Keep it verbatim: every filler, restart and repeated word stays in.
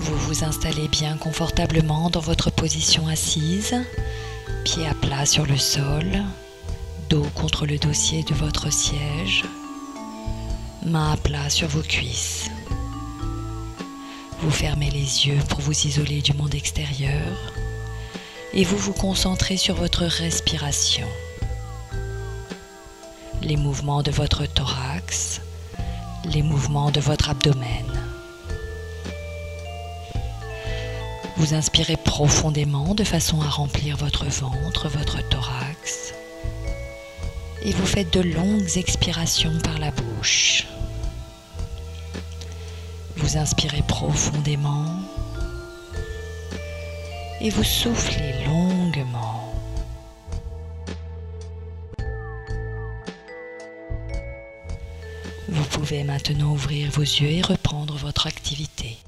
Vous vous installez bien confortablement dans votre position assise, pieds à plat sur le sol, dos contre le dossier de votre siège, mains à plat sur vos cuisses. Vous fermez les yeux pour vous isoler du monde extérieur et vous vous concentrez sur votre respiration. Les mouvements de votre thorax, les mouvements de votre abdomen. Vous inspirez profondément de façon à remplir votre ventre, votre thorax. Et vous faites de longues expirations par la bouche. Vous inspirez profondément et vous soufflez longuement. Vous pouvez maintenant ouvrir vos yeux et reprendre votre activité.